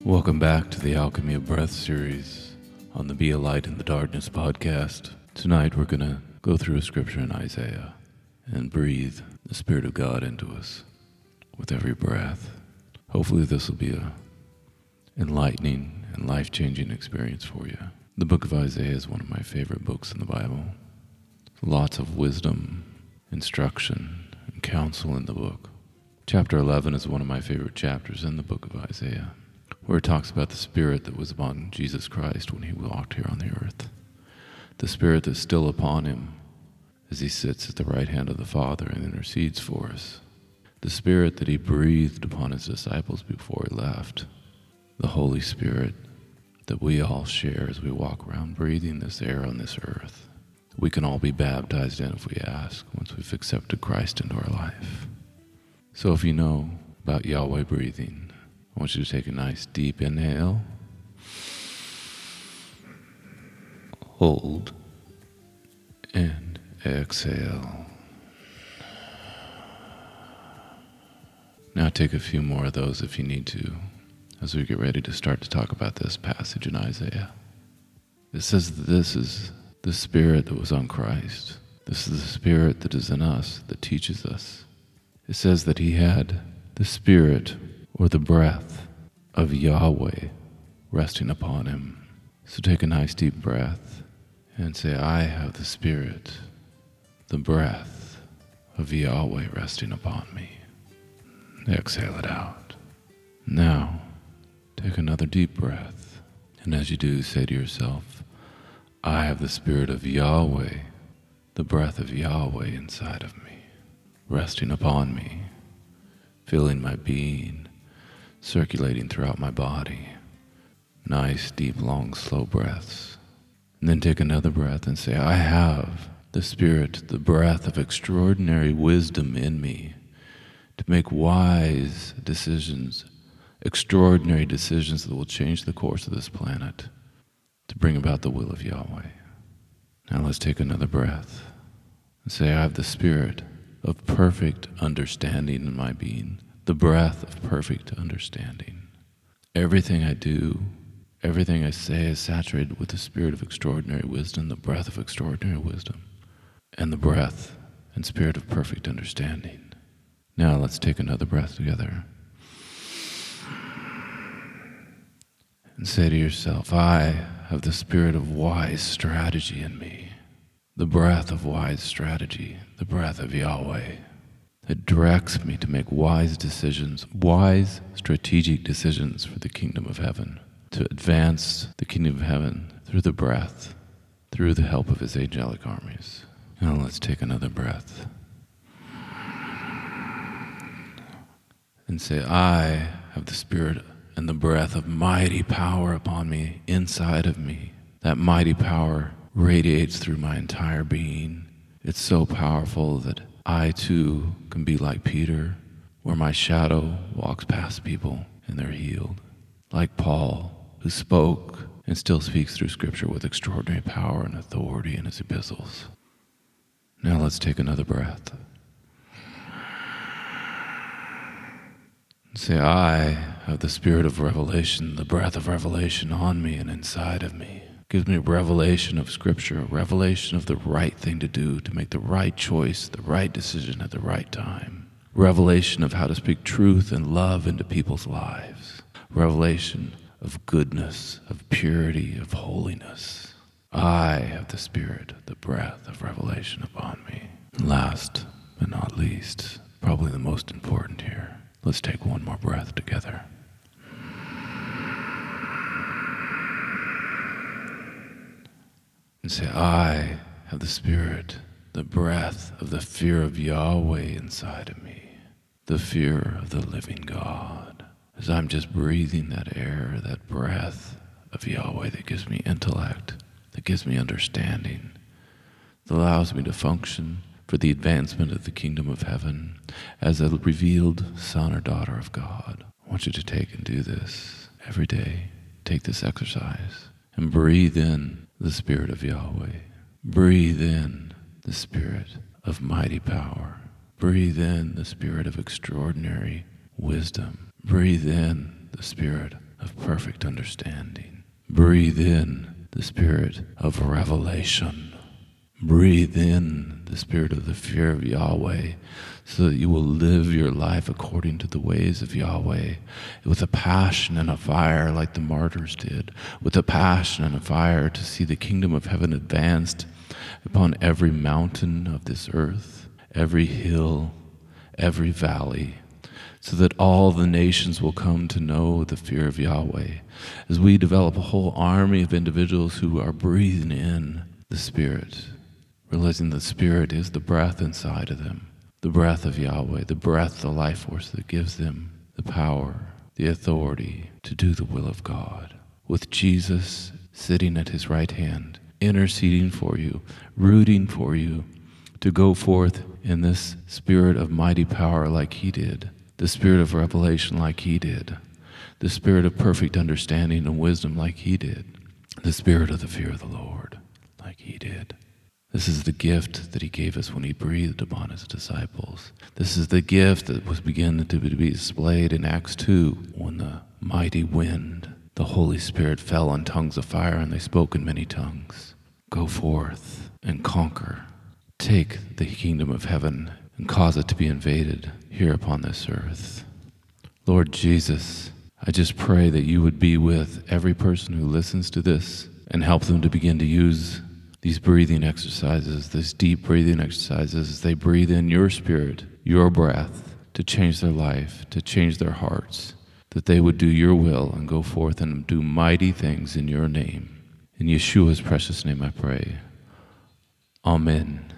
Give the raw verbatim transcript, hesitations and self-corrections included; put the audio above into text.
Welcome back to the Alchemy of Breath series on the Be a Light in the Darkness podcast. Tonight we're going to go through a scripture in Isaiah and breathe the Spirit of God into us with every breath. Hopefully this will be a enlightening and life-changing experience for you. The book of Isaiah is one of my favorite books in the Bible. Lots of wisdom, instruction, and counsel in the book. Chapter eleven is one of my favorite chapters in the book of Isaiah, where it talks about the Spirit that was upon Jesus Christ when he walked here on the earth. The Spirit that's still upon him as he sits at the right hand of the Father and intercedes for us. The Spirit that he breathed upon his disciples before he left. The Holy Spirit that we all share as we walk around breathing this air on this earth. We can all be baptized in if we ask, once we've accepted Christ into our life. So if you know about Yahweh breathing, I want you to take a nice deep inhale, hold, and exhale. Now take a few more of those if you need to, as we get ready to start to talk about this passage in Isaiah. It says that this is the Spirit that was on Christ. This is the Spirit that is in us, that teaches us. It says that he had the Spirit, or the breath, of Yahweh resting upon him. So take a nice deep breath and say, I have the Spirit, the breath of Yahweh resting upon me. Exhale it out. Now, take another deep breath, and as you do, say to yourself, I have the Spirit of Yahweh, the breath of Yahweh inside of me, resting upon me, filling my being, circulating throughout my body. Nice, deep, long, slow breaths. And then take another breath and say, I have the Spirit, the breath of extraordinary wisdom in me to make wise decisions, extraordinary decisions that will change the course of this planet, to bring about the will of Yahweh. Now let's take another breath and say, I have the Spirit of perfect understanding in my being, the breath of perfect understanding. Everything I do, everything I say is saturated with the Spirit of extraordinary wisdom, the breath of extraordinary wisdom, and the breath and Spirit of perfect understanding. Now let's take another breath together. And say to yourself, I have the Spirit of wise strategy in me, the breath of wise strategy, the breath of Yahweh, that directs me to make wise decisions, wise strategic decisions for the kingdom of heaven, to advance the kingdom of heaven through the breath, through the help of his angelic armies. Now let's take another breath and say, I have the Spirit and the breath of mighty power upon me, inside of me. That mighty power radiates through my entire being. It's so powerful that I too can be like Peter, where my shadow walks past people and they're healed. Like Paul, who spoke and still speaks through Scripture with extraordinary power and authority in his epistles. Now let's take another breath. Say, I have the Spirit of revelation, the breath of revelation on me and inside of me. Gives me a revelation of Scripture, a revelation of the right thing to do, to make the right choice, the right decision at the right time. Revelation of how to speak truth and love into people's lives. Revelation of goodness, of purity, of holiness. I have the Spirit, the breath of revelation upon me. Last but not least, probably the most important here, let's take one more breath together. And say, I have the Spirit, the breath of the fear of Yahweh inside of me, the fear of the living God. As I'm just breathing that air, that breath of Yahweh that gives me intellect, that gives me understanding, that allows me to function for the advancement of the kingdom of heaven as a revealed son or daughter of God. I want you to take and do this every day. Take this exercise and breathe in the Spirit of Yahweh. Breathe in the Spirit of mighty power. Breathe in the Spirit of extraordinary wisdom. Breathe in the Spirit of perfect understanding. Breathe in the spirit of revelation. Breathe in the spirit of the fear of Yahweh, so that you will live your life according to the ways of Yahweh, with a passion and a fire like the martyrs did, with a passion and a fire to see the kingdom of heaven advanced upon every mountain of this earth, every hill, every valley, so that all the nations will come to know the fear of Yahweh, as we develop a whole army of individuals who are breathing in the Spirit, realizing the Spirit is the breath inside of them, the breath of Yahweh, the breath, the life force that gives them the power, the authority to do the will of God. With Jesus sitting at his right hand, interceding for you, rooting for you, to go forth in this spirit of mighty power like he did, the spirit of revelation like he did, the spirit of perfect understanding and wisdom like he did, the spirit of the fear of the Lord like he did. This is the gift that he gave us when he breathed upon his disciples. This is the gift that was beginning to be displayed in Acts two, when the mighty wind, the Holy Spirit, fell on tongues of fire and they spoke in many tongues. Go forth and conquer. Take the kingdom of heaven and cause it to be invaded here upon this earth. Lord Jesus, I just pray that you would be with every person who listens to this and help them to begin to use these breathing exercises, this deep breathing exercises, as they breathe in your spirit, your breath, to change their life, to change their hearts, that they would do your will and go forth and do mighty things in your name. In Yeshua's precious name I pray. Amen.